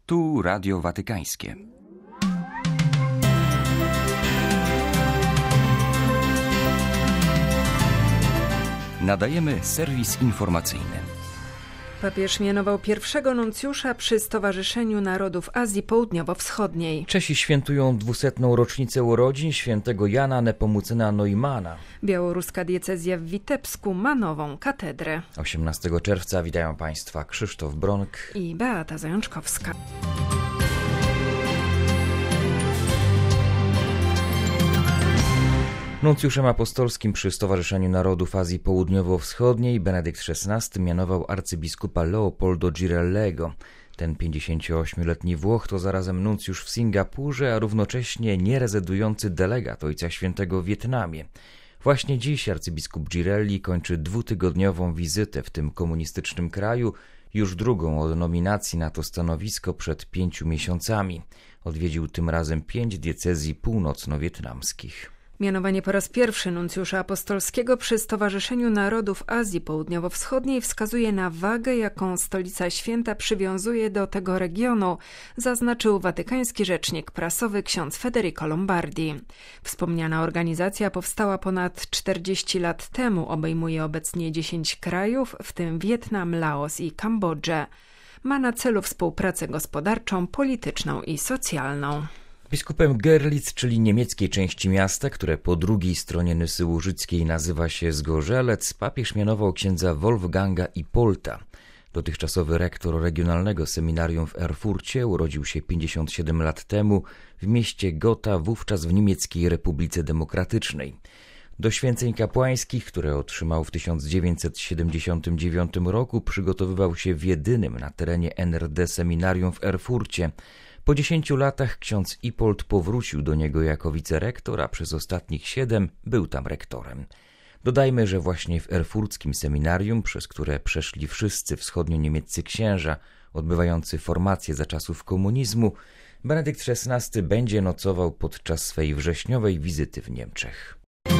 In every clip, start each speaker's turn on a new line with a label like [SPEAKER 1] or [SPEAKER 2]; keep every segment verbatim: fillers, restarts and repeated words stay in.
[SPEAKER 1] Tu Radio Watykańskie. Nadajemy serwis informacyjny.
[SPEAKER 2] Papież mianował pierwszego nuncjusza przy Stowarzyszeniu Narodów Azji Południowo-Wschodniej.
[SPEAKER 3] Czesi świętują dwusetną rocznicę urodzin świętego Jana Nepomucena Neumana.
[SPEAKER 2] Białoruska diecezja w Witebsku ma nową katedrę.
[SPEAKER 3] osiemnastego czerwca witają Państwa Krzysztof Bronk
[SPEAKER 2] i Beata Zajączkowska.
[SPEAKER 3] Nuncjuszem apostolskim przy Stowarzyszeniu Narodów Azji Południowo-Wschodniej Benedykt szesnasty mianował arcybiskupa Leopoldo Girellego. Ten pięćdziesięcioośmioletni Włoch to zarazem nuncjusz w Singapurze, a równocześnie nierezydujący delegat Ojca Świętego w Wietnamie. Właśnie dziś arcybiskup Girelli kończy dwutygodniową wizytę w tym komunistycznym kraju, już drugą od nominacji na to stanowisko przed pięciu miesiącami. Odwiedził tym razem pięć diecezji północno-wietnamskich.
[SPEAKER 2] Mianowanie po raz pierwszy nuncjusza apostolskiego przy Stowarzyszeniu Narodów Azji Południowo-Wschodniej wskazuje na wagę, jaką Stolica Święta przywiązuje do tego regionu, zaznaczył watykański rzecznik prasowy ksiądz Federico Lombardi. Wspomniana organizacja powstała ponad czterdzieści lat temu, obejmuje obecnie dziesięć krajów, w tym Wietnam, Laos i Kambodżę. Ma na celu współpracę gospodarczą, polityczną i socjalną.
[SPEAKER 3] Biskupem Görlitz, czyli niemieckiej części miasta, które po drugiej stronie Nysy Łużyckiej nazywa się Zgorzelec, papież mianował księdza Wolfganga Ipolta. Dotychczasowy rektor regionalnego seminarium w Erfurcie urodził się pięćdziesiąt siedem lat temu w mieście Gotha, wówczas w Niemieckiej Republice Demokratycznej. Do święceń kapłańskich, które otrzymał w tysiąc dziewięćset siedemdziesiątym dziewiątym roku, przygotowywał się w jedynym na terenie N R D seminarium w Erfurcie. Po dziesięciu latach ksiądz Ipolt powrócił do niego jako wicerektor, a przez ostatnich siedem był tam rektorem. Dodajmy, że właśnie w erfurckim seminarium, przez które przeszli wszyscy wschodnio-niemieccy księża odbywający formację za czasów komunizmu, Benedykt szesnasty będzie nocował podczas swej wrześniowej wizyty w Niemczech.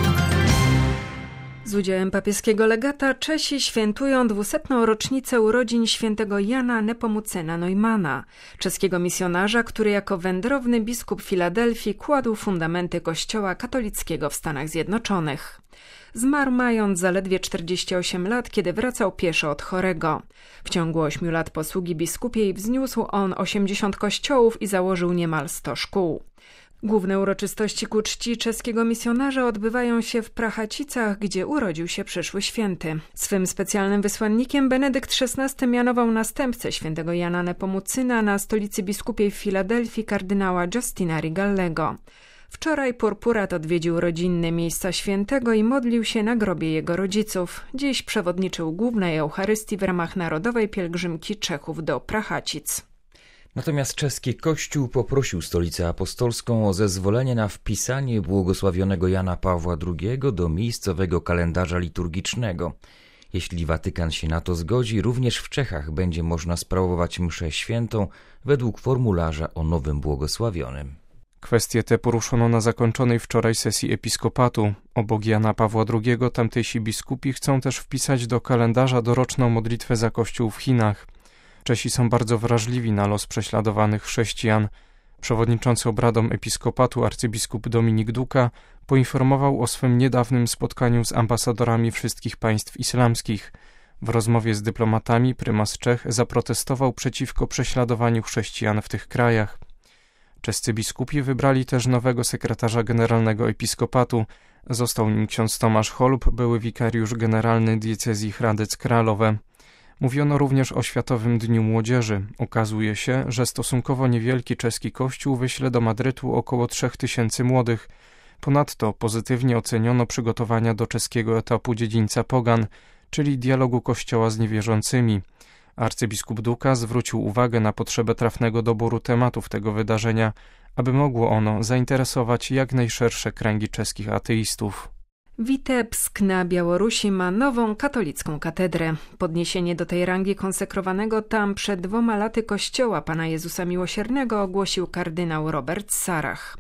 [SPEAKER 2] Z udziałem papieskiego legata Czesi świętują dwusetną rocznicę urodzin świętego Jana Nepomucena Neumana, czeskiego misjonarza, który jako wędrowny biskup Filadelfii kładł fundamenty kościoła katolickiego w Stanach Zjednoczonych. Zmarł mając zaledwie czterdzieści osiem lat, kiedy wracał pieszo od chorego. W ciągu ośmiu lat posługi biskupiej wzniósł on osiemdziesiąt kościołów i założył niemal sto szkół. Główne uroczystości ku czci czeskiego misjonarza odbywają się w Prachacicach, gdzie urodził się przyszły święty. Swym specjalnym wysłannikiem Benedykt szesnasty mianował następcę świętego Jana Nepomucena na stolicy biskupiej w Filadelfii kardynała Justina Rigallego. Wczoraj purpurat odwiedził rodzinne miejsca świętego i modlił się na grobie jego rodziców. Dziś przewodniczył głównej Eucharystii w ramach narodowej pielgrzymki Czechów do Prachacic.
[SPEAKER 3] Natomiast czeski Kościół poprosił Stolicę Apostolską o zezwolenie na wpisanie błogosławionego Jana Pawła drugiego do miejscowego kalendarza liturgicznego. Jeśli Watykan się na to zgodzi, również w Czechach będzie można sprawować mszę świętą według formularza o nowym błogosławionym.
[SPEAKER 4] Kwestię tę poruszono na zakończonej wczoraj sesji episkopatu. Obok Jana Pawła drugiego tamtejsi biskupi chcą też wpisać do kalendarza doroczną modlitwę za Kościół w Chinach. Czesi są bardzo wrażliwi na los prześladowanych chrześcijan. Przewodniczący obradom episkopatu arcybiskup Dominik Duka poinformował o swym niedawnym spotkaniu z ambasadorami wszystkich państw islamskich. W rozmowie z dyplomatami prymas Czech zaprotestował przeciwko prześladowaniu chrześcijan w tych krajach. Czescy biskupi wybrali też nowego sekretarza generalnego episkopatu. Został nim ksiądz Tomasz Holub, były wikariusz generalny diecezji Hradec-Králové. Mówiono również o Światowym Dniu Młodzieży. Okazuje się, że stosunkowo niewielki czeski kościół wyśle do Madrytu około trzech tysięcy młodych. Ponadto pozytywnie oceniono przygotowania do czeskiego etapu dziedzińca Pogan, czyli dialogu kościoła z niewierzącymi. Arcybiskup Duka zwrócił uwagę na potrzebę trafnego doboru tematów tego wydarzenia, aby mogło ono zainteresować jak najszersze kręgi czeskich ateistów.
[SPEAKER 2] Witebsk na Białorusi ma nową katolicką katedrę. Podniesienie do tej rangi konsekrowanego tam przed dwoma laty kościoła Pana Jezusa Miłosiernego ogłosił kardynał Robert Sarach.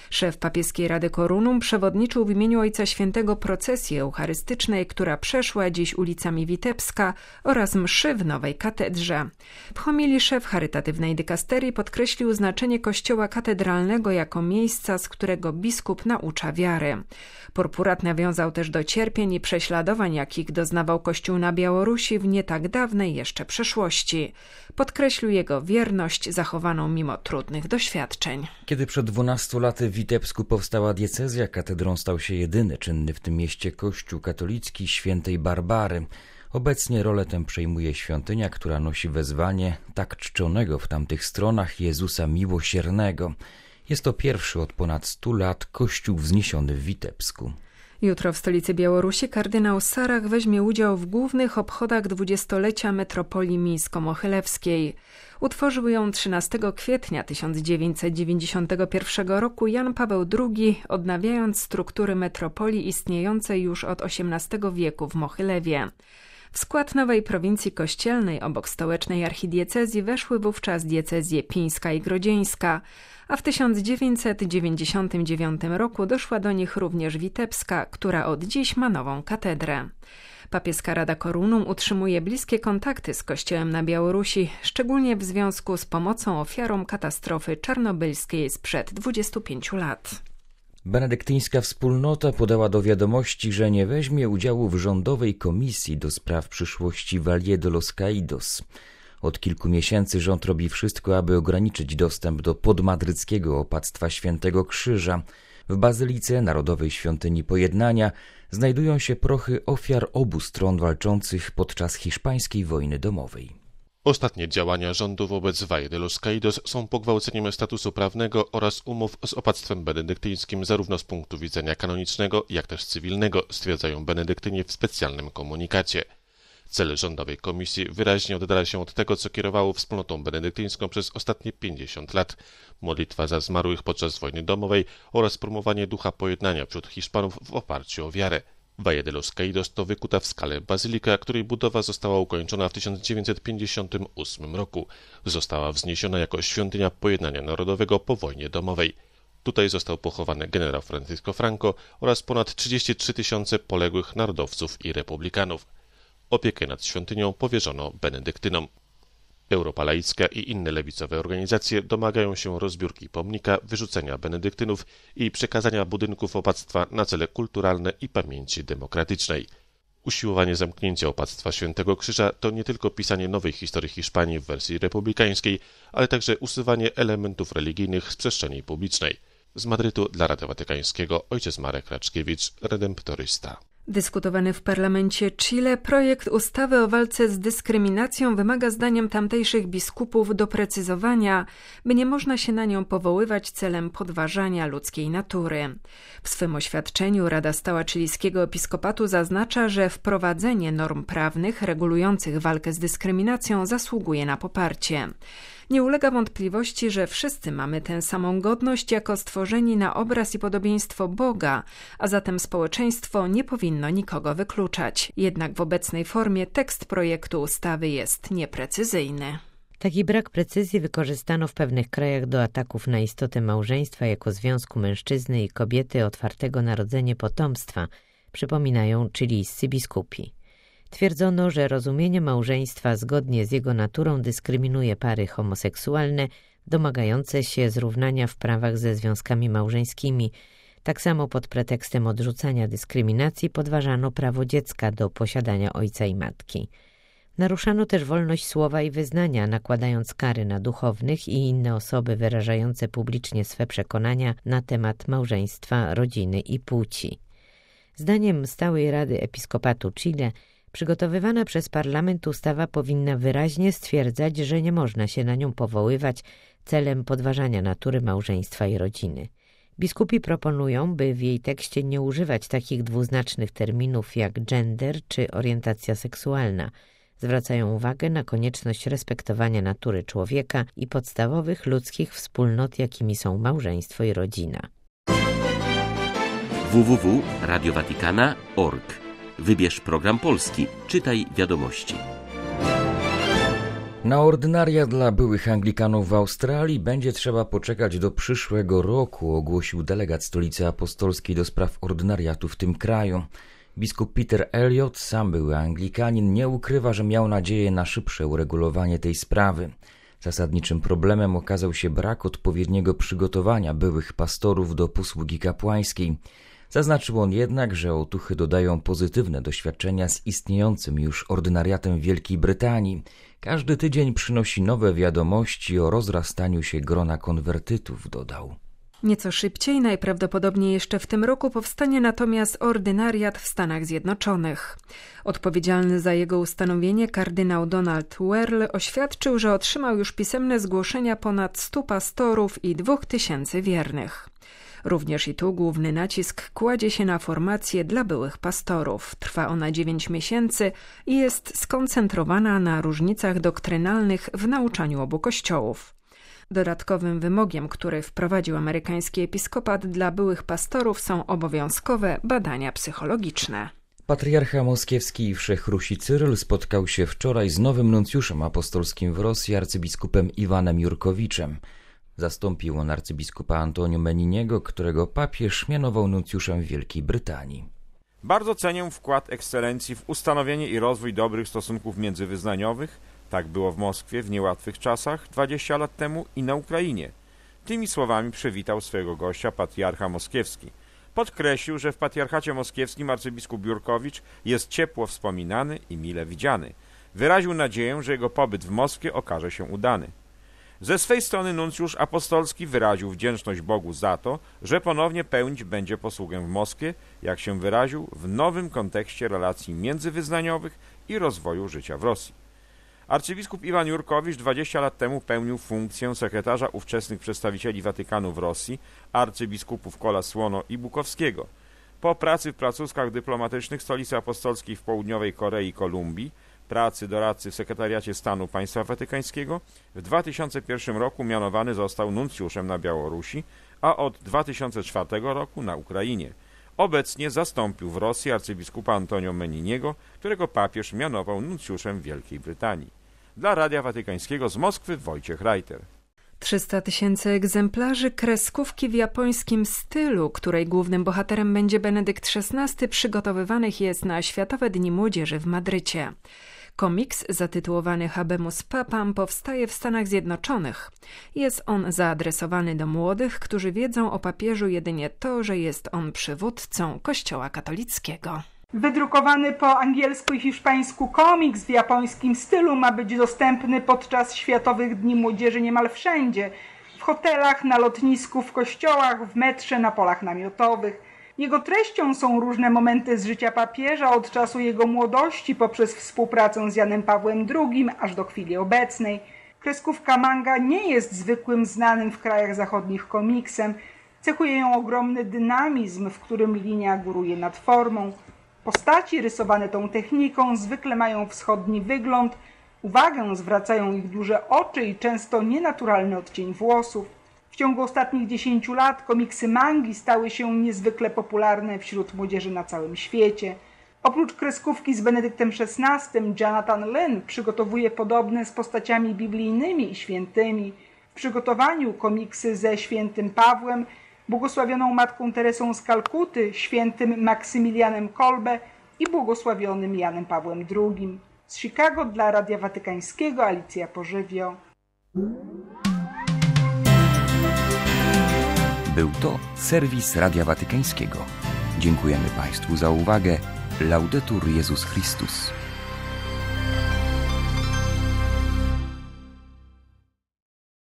[SPEAKER 2] Szef papieskiej Rady Korunum przewodniczył w imieniu Ojca Świętego procesji eucharystycznej, która przeszła dziś ulicami Witebska oraz mszy w Nowej Katedrze. W homilii szef charytatywnej dykasterii podkreślił znaczenie kościoła katedralnego jako miejsca, z którego biskup naucza wiary. Purpurat nawiązał też do cierpień i prześladowań, jakich doznawał Kościół na Białorusi w nie tak dawnej jeszcze przeszłości. Podkreślił jego wierność zachowaną mimo trudnych doświadczeń.
[SPEAKER 3] Kiedy przed dwunastu laty w Witebsku powstała diecezja, katedrą stał się jedyny czynny w tym mieście Kościół katolicki świętej Barbary. Obecnie rolę tę przejmuje świątynia, która nosi wezwanie tak czczonego w tamtych stronach Jezusa Miłosiernego. Jest to pierwszy od ponad stu lat kościół wzniesiony w Witebsku.
[SPEAKER 2] Jutro w stolicy Białorusi kardynał Sarach weźmie udział w głównych obchodach dwudziestolecia metropolii mińsko-mochylewskiej. Utworzył ją trzynastego kwietnia tysiąc dziewięćset dziewięćdziesiątego pierwszego roku Jan Paweł drugi, odnawiając struktury metropolii istniejącej już od osiemnastego wieku w Mochylewie. W skład nowej prowincji kościelnej obok stołecznej archidiecezji weszły wówczas diecezje pińska i grodzieńska, a w tysiąc dziewięćset dziewięćdziesiątym dziewiątym roku doszła do nich również Witebska, która od dziś ma nową katedrę. Papieska Rada Korunum utrzymuje bliskie kontakty z Kościołem na Białorusi, szczególnie w związku z pomocą ofiarom katastrofy czarnobylskiej sprzed dwudziestu pięciu lat.
[SPEAKER 3] Benedyktyńska wspólnota podała do wiadomości, że nie weźmie udziału w rządowej komisji do spraw przyszłości Valle de los Caídos. Od kilku miesięcy rząd robi wszystko, aby ograniczyć dostęp do podmadryckiego opactwa Świętego Krzyża. W Bazylice Narodowej Świątyni Pojednania znajdują się prochy ofiar obu stron walczących podczas hiszpańskiej wojny domowej.
[SPEAKER 5] Ostatnie działania rządu wobec Valle de los Caídos są pogwałceniem statusu prawnego oraz umów z opactwem benedyktyńskim zarówno z punktu widzenia kanonicznego, jak też cywilnego, stwierdzają benedyktyni w specjalnym komunikacie. Cel rządowej komisji wyraźnie oddala się od tego, co kierowało wspólnotą benedyktyńską przez ostatnie pięćdziesiąt lat. Modlitwa za zmarłych podczas wojny domowej oraz promowanie ducha pojednania wśród Hiszpanów w oparciu o wiarę. Valle de los Caídos to wykuta w skale bazylika, której budowa została ukończona w tysiąc dziewięćset pięćdziesiątym ósmym roku. Została wzniesiona jako świątynia pojednania narodowego po wojnie domowej. Tutaj został pochowany generał Francisco Franco oraz ponad trzydzieści trzy tysiące poległych narodowców i republikanów. Opiekę nad świątynią powierzono benedyktynom. Europa Laicka i inne lewicowe organizacje domagają się rozbiórki pomnika, wyrzucenia benedyktynów i przekazania budynków opactwa na cele kulturalne i pamięci demokratycznej. Usiłowanie zamknięcia opactwa Świętego Krzyża to nie tylko pisanie nowej historii Hiszpanii w wersji republikańskiej, ale także usuwanie elementów religijnych z przestrzeni publicznej. Z Madrytu dla Radia Watykańskiego ojciec Marek Raczkiewicz, redemptorysta.
[SPEAKER 2] Dyskutowany w parlamencie Chile projekt ustawy o walce z dyskryminacją wymaga zdaniem tamtejszych biskupów doprecyzowania, by nie można się na nią powoływać celem podważania ludzkiej natury. W swym oświadczeniu Rada Stała Chilijskiego Episkopatu zaznacza, że wprowadzenie norm prawnych regulujących walkę z dyskryminacją zasługuje na poparcie. Nie ulega wątpliwości, że wszyscy mamy tę samą godność jako stworzeni na obraz i podobieństwo Boga, a zatem społeczeństwo nie powinno nikogo wykluczać. Jednak w obecnej formie tekst projektu ustawy jest nieprecyzyjny.
[SPEAKER 6] Taki brak precyzji wykorzystano w pewnych krajach do ataków na istotę małżeństwa jako związku mężczyzny i kobiety otwartego na rodzenie potomstwa, przypominają chilijscy biskupi. Twierdzono, że rozumienie małżeństwa zgodnie z jego naturą dyskryminuje pary homoseksualne domagające się zrównania w prawach ze związkami małżeńskimi. Tak samo pod pretekstem odrzucania dyskryminacji podważano prawo dziecka do posiadania ojca i matki. Naruszano też wolność słowa i wyznania, nakładając kary na duchownych i inne osoby wyrażające publicznie swe przekonania na temat małżeństwa, rodziny i płci. Zdaniem Stałej Rady Episkopatu Chile przygotowywana przez parlament ustawa powinna wyraźnie stwierdzać, że nie można się na nią powoływać celem podważania natury małżeństwa i rodziny. Biskupi proponują, by w jej tekście nie używać takich dwuznacznych terminów jak gender czy orientacja seksualna. Zwracają uwagę na konieczność respektowania natury człowieka i podstawowych ludzkich wspólnot, jakimi są małżeństwo i rodzina.
[SPEAKER 7] w w w kropka radio watikana kropka org. Wybierz program polski, czytaj wiadomości.
[SPEAKER 3] Na ordynaria dla byłych Anglikanów w Australii będzie trzeba poczekać do przyszłego roku, ogłosił delegat Stolicy Apostolskiej do spraw ordynariatu w tym kraju. Biskup Peter Elliot, sam były Anglikanin, nie ukrywa, że miał nadzieję na szybsze uregulowanie tej sprawy. Zasadniczym problemem okazał się brak odpowiedniego przygotowania byłych pastorów do posługi kapłańskiej. Zaznaczył on jednak, że otuchy dodają pozytywne doświadczenia z istniejącym już ordynariatem w Wielkiej Brytanii. Każdy tydzień przynosi nowe wiadomości o rozrastaniu się grona konwertytów, dodał.
[SPEAKER 2] Nieco szybciej, najprawdopodobniej jeszcze w tym roku, powstanie natomiast ordynariat w Stanach Zjednoczonych. Odpowiedzialny za jego ustanowienie kardynał Donald Werl oświadczył, że otrzymał już pisemne zgłoszenia ponad stu pastorów i dwóch tysięcy wiernych. Również i tu główny nacisk kładzie się na formację dla byłych pastorów. Trwa ona dziewięć miesięcy i jest skoncentrowana na różnicach doktrynalnych w nauczaniu obu kościołów. Dodatkowym wymogiem, który wprowadził amerykański episkopat dla byłych pastorów, są obowiązkowe badania psychologiczne.
[SPEAKER 3] Patriarcha moskiewski i wszechrusi Cyryl spotkał się wczoraj z nowym nuncjuszem apostolskim w Rosji, arcybiskupem Iwanem Jurkowiczem. Zastąpił on arcybiskupa Antonio Meniniego, którego papież mianował nuncjuszem w Wielkiej Brytanii.
[SPEAKER 8] Bardzo cenię wkład ekscelencji w ustanowienie i rozwój dobrych stosunków międzywyznaniowych. Tak było w Moskwie w niełatwych czasach dwadzieścia lat temu i na Ukrainie. Tymi słowami przywitał swojego gościa patriarcha moskiewski. Podkreślił, że w patriarchacie moskiewskim arcybiskup Jurkowicz jest ciepło wspominany i mile widziany. Wyraził nadzieję, że jego pobyt w Moskwie okaże się udany. Ze swej strony nuncjusz apostolski wyraził wdzięczność Bogu za to, że ponownie pełnić będzie posługę w Moskwie, jak się wyraził, w nowym kontekście relacji międzywyznaniowych i rozwoju życia w Rosji. Arcybiskup Iwan Jurkowicz dwadzieścia lat temu pełnił funkcję sekretarza ówczesnych przedstawicieli Watykanu w Rosji, arcybiskupów Kola Słono i Bukowskiego. Po pracy w placówkach dyplomatycznych Stolicy Apostolskiej w Południowej Korei i Kolumbii, pracy doradcy w Sekretariacie Stanu Państwa Watykańskiego, w dwa tysiące pierwszym roku mianowany został nuncjuszem na Białorusi, a od dwa tysiące czwartego roku na Ukrainie. Obecnie zastąpił w Rosji arcybiskupa Antonio Meniniego, którego papież mianował nuncjuszem w Wielkiej Brytanii. Dla Radia Watykańskiego z Moskwy Wojciech Reiter.
[SPEAKER 2] trzysta tysięcy egzemplarzy kreskówki w japońskim stylu, której głównym bohaterem będzie Benedykt szesnasty, przygotowywanych jest na Światowe Dni Młodzieży w Madrycie. Komiks zatytułowany Habemus Papam powstaje w Stanach Zjednoczonych. Jest on zaadresowany do młodych, którzy wiedzą o papieżu jedynie to, że jest on przywódcą Kościoła katolickiego.
[SPEAKER 9] Wydrukowany po angielsku i hiszpańsku komiks w japońskim stylu ma być dostępny podczas Światowych Dni Młodzieży niemal wszędzie. W hotelach, na lotnisku, w kościołach, w metrze, na polach namiotowych. Jego treścią są różne momenty z życia papieża od czasu jego młodości poprzez współpracę z Janem Pawłem drugim aż do chwili obecnej. Kreskówka manga nie jest zwykłym znanym w krajach zachodnich komiksem. Cechuje ją ogromny dynamizm, w którym linia góruje nad formą. Postaci rysowane tą techniką zwykle mają wschodni wygląd, uwagę zwracają ich duże oczy i często nienaturalny odcień włosów. W ciągu ostatnich dziesięciu lat komiksy mangi stały się niezwykle popularne wśród młodzieży na całym świecie. Oprócz kreskówki z Benedyktem szesnastym, Jonathan Lynn przygotowuje podobne z postaciami biblijnymi i świętymi. W przygotowaniu komiksy ze świętym Pawłem, błogosławioną Matką Teresą z Kalkuty, świętym Maksymilianem Kolbe i błogosławionym Janem Pawłem drugim. Z Chicago dla Radia Watykańskiego Alicja Pożywio.
[SPEAKER 1] Był to serwis Radia Watykańskiego. Dziękujemy Państwu za uwagę. Laudetur Jezus Chrystus.